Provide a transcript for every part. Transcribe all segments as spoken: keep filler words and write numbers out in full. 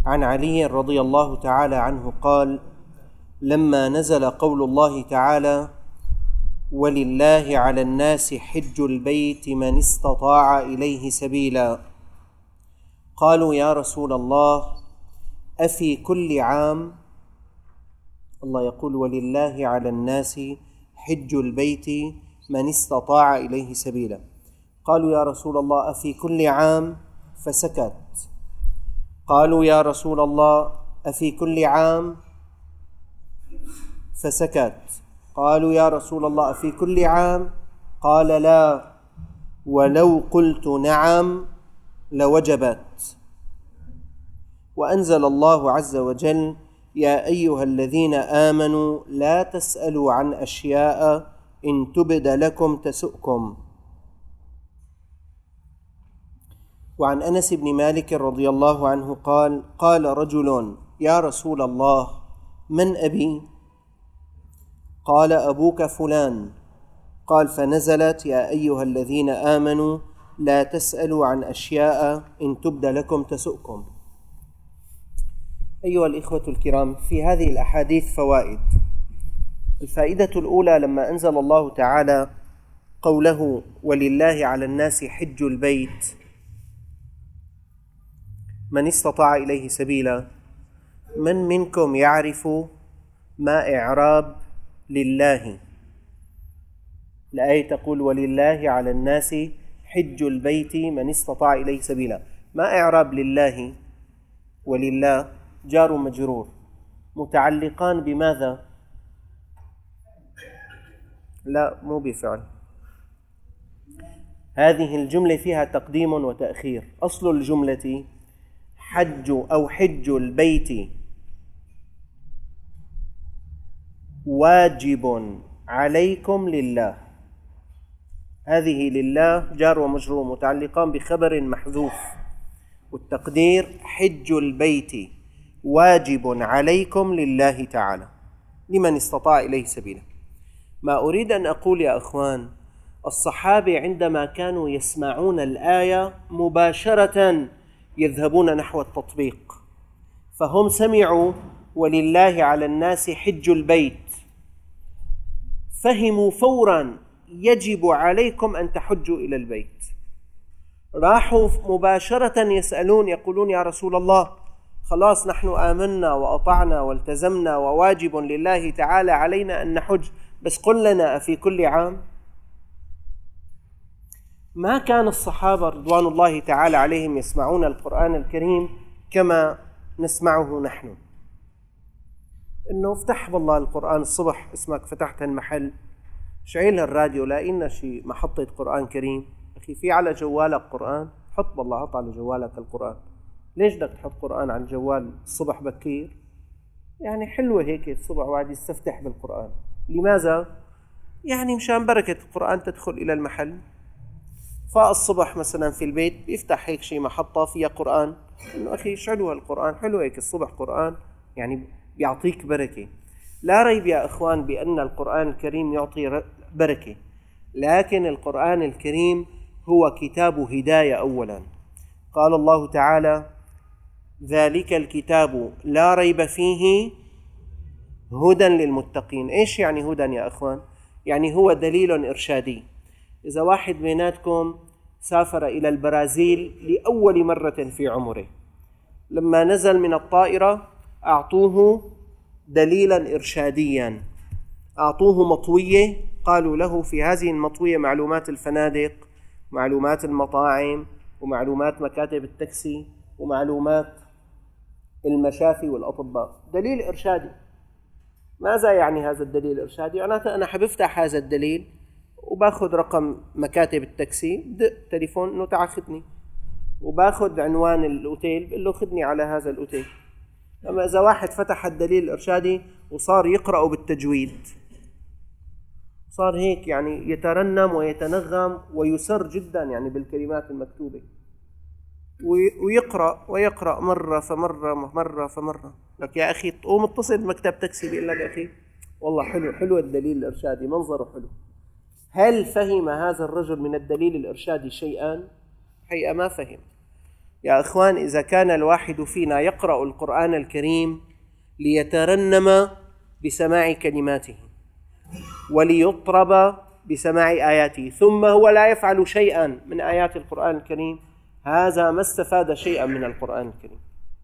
عن علي رضي الله تعالى عنه قال: لما نزل قول الله تعالى: ولله على الناس حج البيت من استطاع إليه سبيلا، قالوا يا رسول الله أفي كل عام؟ الله يقول: ولله على الناس حج البيت من استطاع إليه سبيلا. قالوا يا رسول الله أفي كل عام؟ فسكت. قالوا يا رسول الله أفي كل عام؟ فسكت. قالوا يا رسول الله أفي كل عام؟ قال: لا، ولو قلت نعم لوجبت. وأنزل الله عز وجل: يا أيها الذين آمنوا لا تسألوا عن أشياء إن تبد لكم تسؤكم. وعن أنس بن مالك رضي الله عنه قال: قال رجل: يا رسول الله من أبي؟ قال: أبوك فلان. قال: فنزلت: يا أيها الذين آمنوا لا تسألوا عن أشياء إن تبد لكم تسؤكم. أيها الإخوة الكرام، في هذه الأحاديث فوائد. الفائدة الأولى: لما أنزل الله تعالى قوله: ولله على الناس حج البيت من استطاع إليه سبيلا، من منكم يعرف ما إعراب لله؟ الآية تقول: ولله على الناس حج البيت من استطاع إليه سبيلا. ما إعراب لله؟ ولله جار مجرور متعلقان بماذا؟ لا، مو بفعل. هذه الجملة فيها تقديم وتأخير. أصل الجملة حج أو حج البيت واجب عليكم لله. هذه لله جار ومجرور متعلقان بخبر محذوف، والتقدير حج البيت واجب عليكم لله تعالى لمن استطاع إليه سبيلا. ما أريد أن أقول يا أخوان، الصحابة عندما كانوا يسمعون الآية مباشرة يذهبون نحو التطبيق، فهم سمعوا ولله على الناس حج البيت، فهموا فورا يجب عليكم أن تحجوا إلى البيت. راحوا مباشرة يسألون، يقولون يا رسول الله خلاص نحن آمنا وأطعنا والتزمنا وواجب لله تعالى علينا أن نحج، بس قل لنا أفي كل عام؟ ما كان الصحابة رضوان الله تعالى عليهم يسمعون القرآن الكريم كما نسمعه نحن، إنه افتح والله القرآن الصبح، اسمك فتحت المحل، شعيل الراديو لاقينا شي محطة قرآن كريم. أخي في على جوالك قرآن؟ حط والله، حط على جوالك القرآن. ليش بدك تحط قرآن على الجوال الصبح بكير؟ يعني حلوة هيك الصبح واحد يستفتح بالقرآن. لماذا؟ يعني مشان بركة القرآن تدخل إلى المحل. فالصبح مثلا في البيت بيفتح هيك شي محطة فيها قرآن، إنه أخي شعلوا القرآن، حلو هيك الصبح قرآن، يعني بيعطيك بركة. لا ريب يا إخوان بأن القرآن الكريم يعطي بركة، لكن القرآن الكريم هو كتاب هداية أولا. قال الله تعالى: ذلك الكتاب لا ريب فيه هدى للمتقين. إيش يعني هدى يا أخوان؟ يعني هو دليل إرشادي. إذا واحد بيناتكم سافر إلى البرازيل لأول مرة في عمره، لما نزل من الطائرة أعطوه دليلا إرشاديا، أعطوه مطوية، قالوا له في هذه المطوية معلومات الفنادق، معلومات المطاعم، ومعلومات مكاتب التاكسي، ومعلومات المشافي والأطباء. دليل إرشادي. ماذا يعني هذا الدليل الإرشادي؟ أنا أنا حبفتح هذا الدليل وباخذ رقم مكاتب التاكسي، دق تليفون إنه تعال خدني، وباخذ عنوان الأوتيل بقول له خدني على هذا الأوتيل. أما إذا واحد فتح الدليل الإرشادي وصار يقرأ بالتجويد، صار هيك يعني يترنم ويتنغم ويسر جدا يعني بالكلمات المكتوبة، ويقرأ ويقرأ مرة فمرة مرة فمرة. لك يا أخي تقوم اتصل بمكتب تاكسي بيقول لك أخي والله حلو حلو الدليل الإرشادي، منظره حلو. هل فهم هذا الرجل من الدليل الإرشادي شيئا؟ حقيقة ما فهم. يا إخوان، إذا كان الواحد فينا يقرأ القرآن الكريم ليترنم بسماع كلماته وليطرب بسماع آياته ثم هو لا يفعل شيئا من آيات القرآن الكريم، هذا ما استفاد شيئا من القرآن الكريم.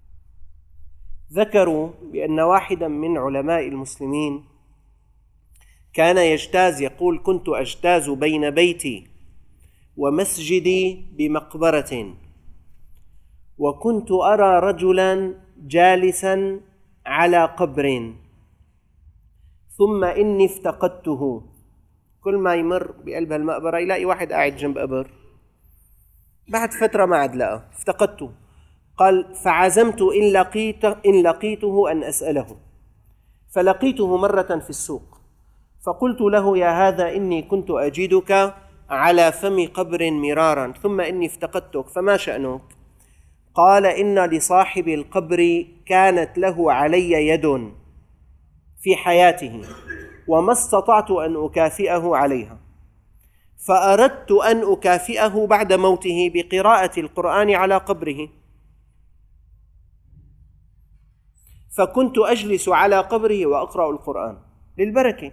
ذكروا بأن واحدا من علماء المسلمين كان يجتاز، يقول: كنت أجتاز بين بيتي ومسجدي بمقبرة، وكنت أرى رجلا جالسا على قبر، ثم إني افتقدته. كل ما يمر بقلب المقبرة يلاقي واحد قاعد جنب قبر، بعد فترة ما عاد لقى، افتقدته. قال: فعزمت إن لقيته, إن لقيته أن أسأله، فلقيته مرة في السوق، فقلت له: يا هذا، إني كنت أجدك على فم قبر مرارا، ثم إني افتقدتك، فما شأنك؟ قال: إن لصاحب القبر كانت له علي يد في حياته، وما استطعت أن أكافئه عليها، فأردت أن أكافئه بعد موته بقراءة القرآن على قبره، فكنت أجلس على قبره وأقرأ القرآن للبركة.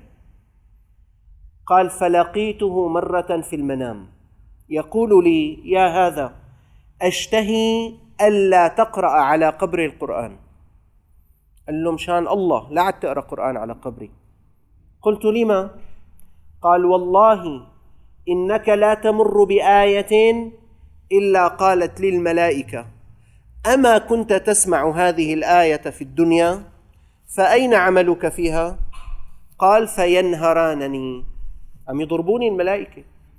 قال: فلقيته مرة في المنام يقول لي: يا هذا، أشتهي ألا تقرأ على قبر القرآن. قال له: مشان الله لا عاد تقرأ قرآن على قبري. قلت: لما؟ قال: والله إنك لا تمر بآية إلا قالت للملائكة: أما كنت تسمع هذه الآية في الدنيا؟ فأين عملك فيها؟ قال: فينهرانني، عم يضربوني الملائكة.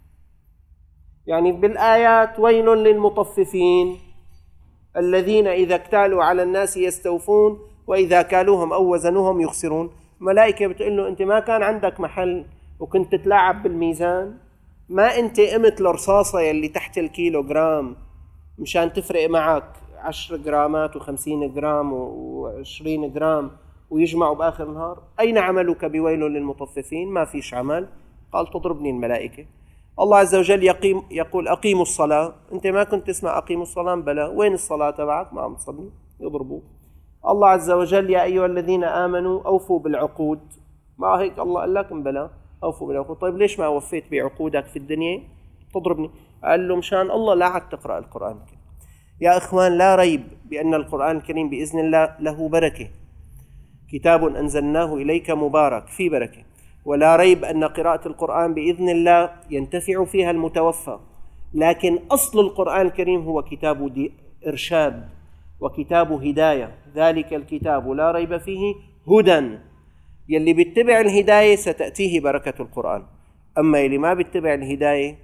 يعني بالآيات: ويل للمطففين الذين إذا اكتالوا على الناس يستوفون وإذا كالوهم أو وزنوهم يخسرون. ملائكة بتقول له: أنت ما كان عندك محل وكنت تلعب بالميزان؟ ما أنت قمت الرصاصة يلي تحت الكيلو جرام مشان تفرق معك عشر جرامات وخمسين جرام وعشرين جرام ويجمعوا بآخر النهار؟ أين عملك بويل للمطففين؟ ما فيش عمل. قال: تضربني الملائكة. الله عز وجل يقيم يقول: أقيموا الصلاة. أنت ما كنت تسمع أقيموا الصلاة؟ بلى. وين الصلاة تبعك؟ ما عم تصلي. يضربوه. الله عز وجل: يا أيها الذين آمنوا أوفوا بالعقود. ما هيك الله قال لك؟ بلى، أوفوا بالعقود. طيب ليش ما وفيت بعقودك في الدنيا؟ تضربني. قال له: مشان الله لا عاد تقرأ القرآن الكريم. يا إخوان، لا ريب بأن القرآن الكريم بإذن الله له بركة، كتاب أنزلناه إليك مبارك، في بركة. ولا ريب أن قراءة القرآن بإذن الله ينتفع فيها المتوفى، لكن أصل القرآن الكريم هو كتاب إرشاد وكتاب هداية. ذلك الكتاب لا ريب فيه هدى، يلي بيتبع الهداية ستأتيه بركة القرآن، أما يلي ما بيتبع الهداية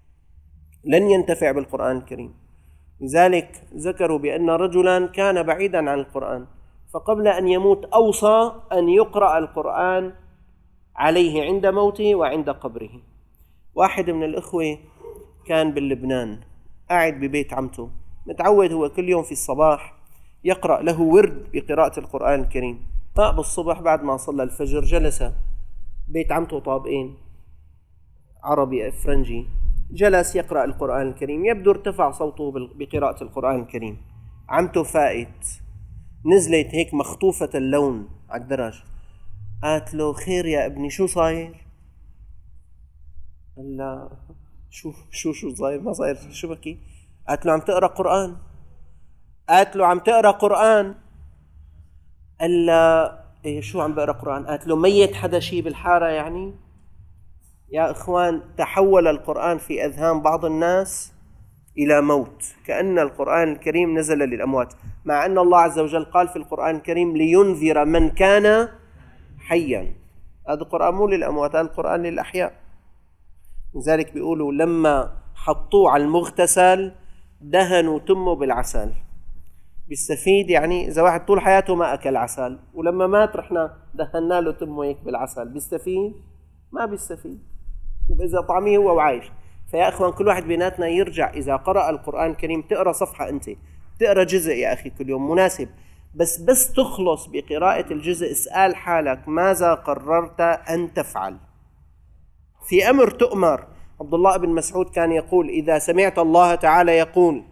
لن ينتفع بالقرآن الكريم. لذلك ذكروا بأن رجلا كان بعيدا عن القرآن، فقبل أن يموت أوصى أن يقرأ القرآن عليه عند موته وعند قبره. واحد من الإخوة كان باللبنان قاعد ببيت عمته، متعود هو كل يوم في الصباح يقرأ له ورد بقراءة القرآن الكريم. طاب الصبح بعد ما صلى الفجر جلس بيت عمته، طابقين عربي فرنجي، جلس يقرأ القرآن الكريم. يبدو ارتفع صوته بقراءة القرآن الكريم. عمته فائت، نزلت هيك مخطوفة اللون على الدرج، قالت له: خير يا ابني، شو صاير؟ قال لا: شو شو شو صاير؟ ما صاير، شو بكي؟ قالت له: عم تقرأ قرآن. قالت له: عم تقرأ قرآن؟ قال لا: إيه شو عم بقرأ قرآن؟ قالت له: ميت حدا شي بالحارة يعني؟ يا إخوان، تحول القرآن في أذهان بعض الناس إلى موت، كأن القرآن الكريم نزل للأموات، مع أن الله عز وجل قال في القرآن الكريم: لينذر من كان حيا. هذا القرآن مو للأموات، هذا القرآن للأحياء. لذلك بيقولوا لما حطوه على المغتسل دهنوا تمه بالعسل. بيستفيد، يعني إذا واحد طول حياته ما أكل عسل ولما مات رحنا دهنا له تمه هيك بالعسل، بيستفيد؟ ما بيستفيد إذا طعميه هو وعايش. فيا إخوان، كل واحد بيناتنا يرجع إذا قرأ القرآن الكريم تقرأ صفحة، أنت تقرأ جزء يا أخي كل يوم مناسب، بس بس تخلص بقراءة الجزء اسأل حالك: ماذا قررت أن تفعل؟ في أمر تؤمر. عبد الله بن مسعود كان يقول: إذا سمعت الله تعالى يقول: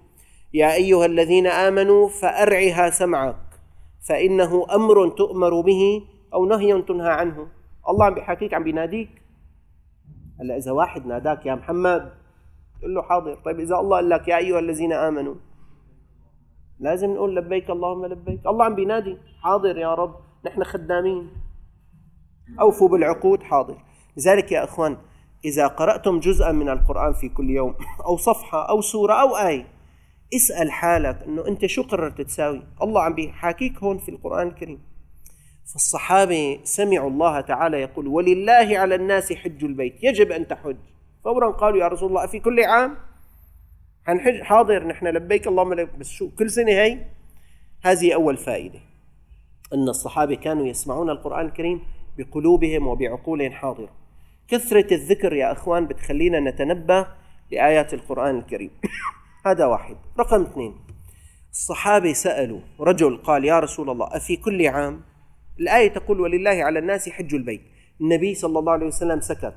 يا أيها الذين آمنوا فأرعها سمعك فإنه أمر تؤمر به أو نهي تنهى عنه. الله عم بيحاكيك، عم بيناديك. هلا إذا واحد ناداك يا محمد تقول له حاضر. طيب إذا الله قال لك يا أيها الذين آمنوا لازم نقول لبيك اللهم لبيك. الله عم بينادي، حاضر يا رب، نحن خدامين، أوفوا بالعقود، حاضر. لذلك يا أخوان إذا قرأتم جزءا من القرآن في كل يوم أو صفحة أو سورة أو آية، اسأل حالك أنه أنت شو قررت تساوي. الله عم بيحاكيك هون في القرآن الكريم. فالصحابة سمعوا الله تعالى يقول ولله على الناس حج البيت، يجب أن تحج. فورا قالوا يا رسول الله في كل عام هنحج؟ حاضر، نحن لبيك اللهم لبيك، بس شو كل سنة هي؟ هذه أول فائدة، أن الصحابة كانوا يسمعون القرآن الكريم بقلوبهم وبعقولهم حاضرة. كثرة الذكر يا أخوان بتخلينا نتنبه لآيات القرآن الكريم. هذا واحد. رقم اثنين، الصحابة سألوا رجل قال يا رسول الله أفي كل عام؟ الآية تقول ولله على الناس حج البيت. النبي صلى الله عليه وسلم سكت،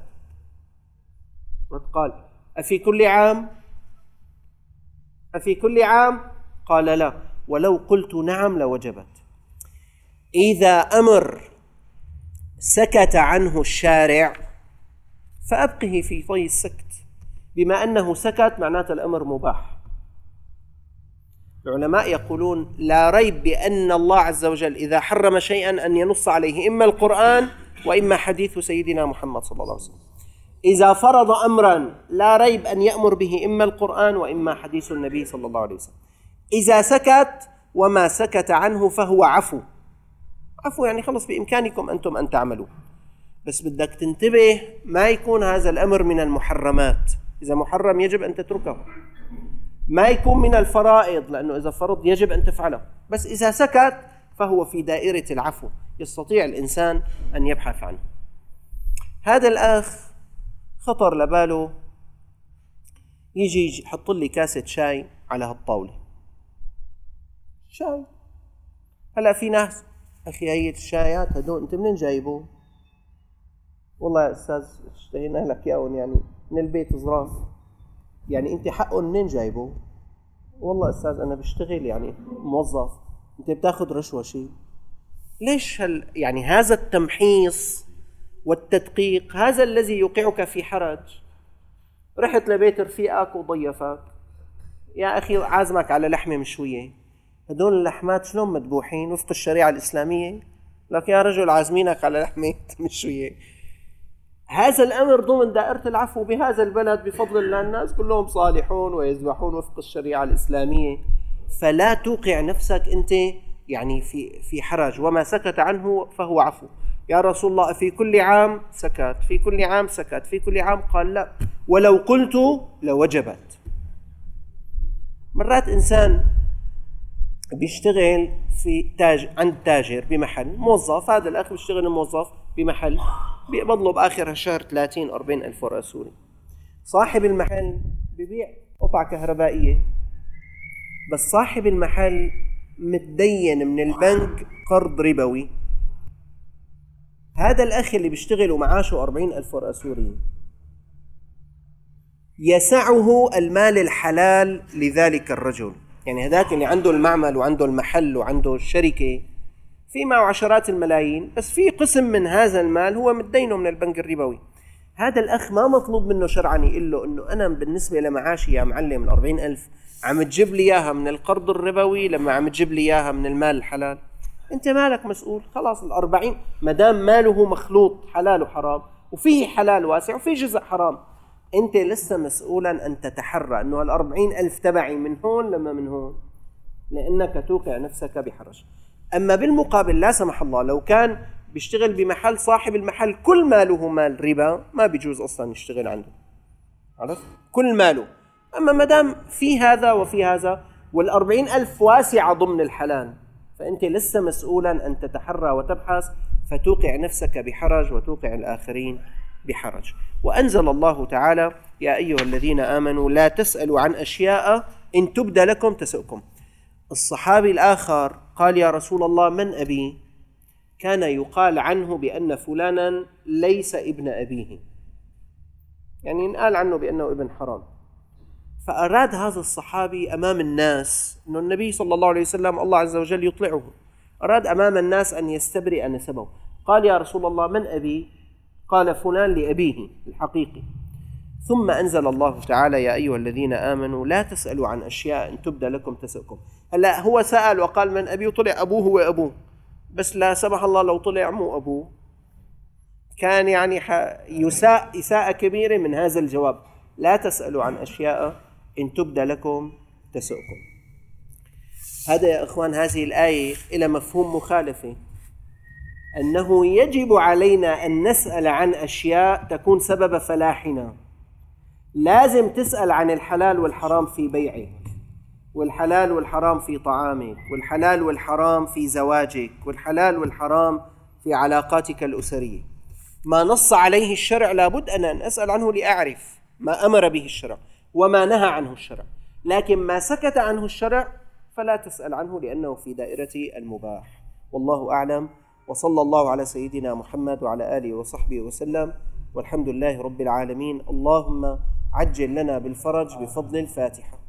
قال أفي كل عام؟ أفي كل عام؟ قال لا، ولو قلت نعم لوجبت. إذا أمر سكت عنه الشارع فأبقه في طي السكت، بما أنه سكت معناته الأمر مباح. العلماء يقولون لا ريب بأن الله عز وجل إذا حرم شيئا أن ينص عليه إما القرآن وإما حديث سيدنا محمد صلى الله عليه وسلم. إذا فرض أمرا لا ريب أن يأمر به إما القرآن وإما حديث النبي صلى الله عليه وسلم. إذا سكت وما سكت عنه فهو عفو. عفو يعني خلص بإمكانكم أنتم أن تعملوا، بس بدك تنتبه ما يكون هذا الأمر من المحرمات. إذا محرم يجب أن تتركه، ما يكون من الفرائض لأنه إذا فرض يجب أن تفعله. بس إذا سكت فهو في دائرة العفو، يستطيع الإنسان أن يبحث عنه. هذا الأخ خطر لباله يجي يحط لي كاسة شاي على هالطاولة، شاي. هلا في ناس أخي هي الشايات هدول أنت منين جايبه؟ والله يا أستاذ اشتهينا لك ياهم يعني من البيت ظراف. يعني أنت حقه منين جايبه؟ والله أستاذ أنا بشتغل يعني موظف. أنت بتاخذ رشوة شيء؟ ليش هل يعني هذا التمحيص والتدقيق هذا الذي يوقعك في حرج. رحت لبيت رفيقك وضيفك، يا أخي عازمك على لحمة مشوية، هدول اللحمات شلون مذبوحين وفق الشريعة الإسلامية؟ لك يا رجل عازمينك على لحمة مشوية. هذا الأمر ضمن دائرة العفو بهذا البلد بفضل الله، الناس كلهم صالحون ويذبحون وفق الشريعة الإسلامية. فلا توقع نفسك أنت يعني في في حرج. وما سكت عنه فهو عفو. يا رسول الله في كل عام؟ سكت. في كل عام؟ سكت. في كل عام؟ قال لا، ولو قلت لوجبت. مرات إنسان بيشتغل في تاج عند تاجر بمحل، موظف، هذا الأخ بيشتغل موظف بمحل بيقبض له بآخر الشهر ثلاثين أربعين ألف ورقة سوري. صاحب المحل ببيع قطع كهربائية، بس صاحب المحل متدين من البنك قرض ربوي. هذا الأخ اللي بيشتغل ومعاشه أربعين ألف ورقة سوري يسعه المال الحلال لذلك الرجل. يعني هذاك اللي عنده المعمل وعنده المحل وعنده الشركة في معه عشرات الملايين، بس في قسم من هذا المال هو متدينه من البنك الربوي. هذا الأخ ما مطلوب منه شرعا يقول له إنه أنا بالنسبة لمعاشي يا معلم الأربعين ألف عم تجيب لي إياها من القرض الربوي لما عم تجيب لي إياها من المال الحلال. أنت مالك مسؤول، خلاص الأربعين مدام ماله مخلوط حلال وحرام، وفيه حلال واسع وفيه جزء حرام، أنت لسه مسؤولا أن تتحرى أنه الأربعين ألف تبعي من هون لما من هون، لأنك توقع نفسك بحرج. أما بالمقابل لا سمح الله لو كان بيشتغل بمحل صاحب المحل كل ماله مال ربا، ما بيجوز أصلا يشتغل عنده، عرفت؟ كل ماله. أما مدام في هذا وفي هذا والأربعين ألف واسعة ضمن الحلال، فأنت لسه مسؤولا أن تتحرى وتبحث، فتوقع نفسك بحرج وتوقع الآخرين بحرج. وأنزل الله تعالى يا أيها الذين آمنوا لا تسألوا عن أشياء إن تبد لكم تسؤكم. الصحابي الآخر قال يا رسول الله من أبي؟ كان يقال عنه بأن فلانا ليس ابن أبيه، يعني ينقال عنه بأنه ابن حرام. فأراد هذا الصحابي أمام الناس أن النبي صلى الله عليه وسلم الله عز وجل يطلعه، أراد أمام الناس أن يستبرئ نسبه. قال يا رسول الله من أبي؟ قال فلان لأبيه الحقيقي. ثم أنزل الله تعالى يا أيها الذين آمنوا لا تسألوا عن أشياء إن تبدى لكم تسؤكم. هلا هو سأل وقال من أبي وطلع أبوه هو أبوه، بس لا سمح الله لو طلع مو أبوه كان يعني يساء إساءة كبيرة من هذا الجواب. لا تسألوا عن أشياء إن تبدى لكم تسؤكم. هذا يا إخوان هذه الآية إلى مفهوم مخالفة، أنه يجب علينا أن نسأل عن أشياء تكون سبب فلاحنا. لازم تسأل عن الحلال والحرام في بيعك، والحلال والحرام في طعامك، والحلال والحرام في زواجك، والحلال والحرام في علاقاتك الأسرية. ما نص عليه الشرع لابد أن أسأل عنه لأعرف ما أمر به الشرع وما نهى عنه الشرع، لكن ما سكت عنه الشرع فلا تسأل عنه لأنه في دائرة المباح. والله أعلم، وصلى الله على سيدنا محمد وعلى آله وصحبه وسلم، والحمد لله رب العالمين. اللهم عجل لنا بالفرج بفضل الفاتحة.